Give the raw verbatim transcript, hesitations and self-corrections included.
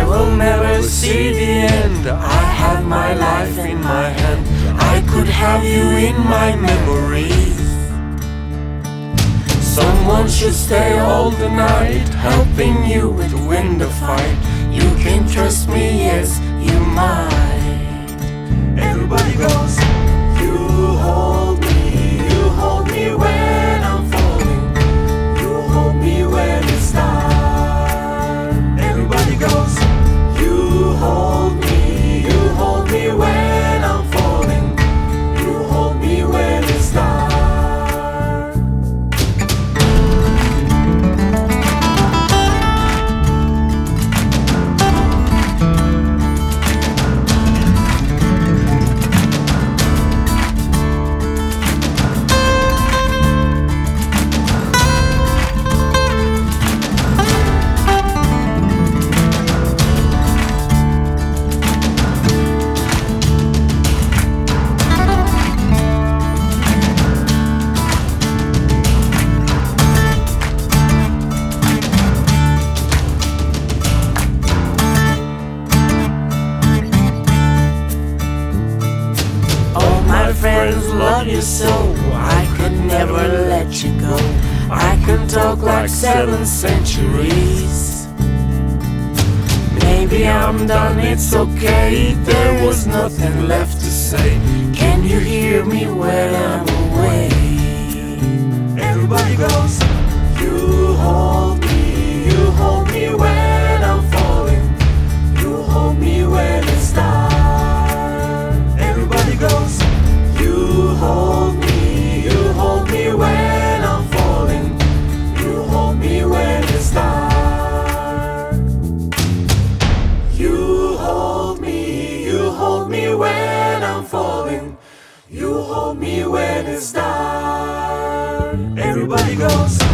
will never see the end. I have my life in my hand. I could have you in my memories. Someone should stay all the night, helping you to win the fight. You can trust me, yes, you might. Everybody goes, you hold me, you hold me when I'm falling. You hold me when it's time. Everybody goes, you hold me, you hold me when I'm falling. You hold me when it's time. My friends love you so, I could never let you go. I can talk like seven centuries. Maybe I'm done, it's okay, there was nothing left to say. Can you hear me when I'm away? Everybody goes, you hold me, you hold me when I'm falling. You hold me when it's time. Everybody goes, you hold me, you hold me when I'm falling. You hold me when it's time. You hold me, you hold me when I'm falling. You hold me when it's time. Everybody goes.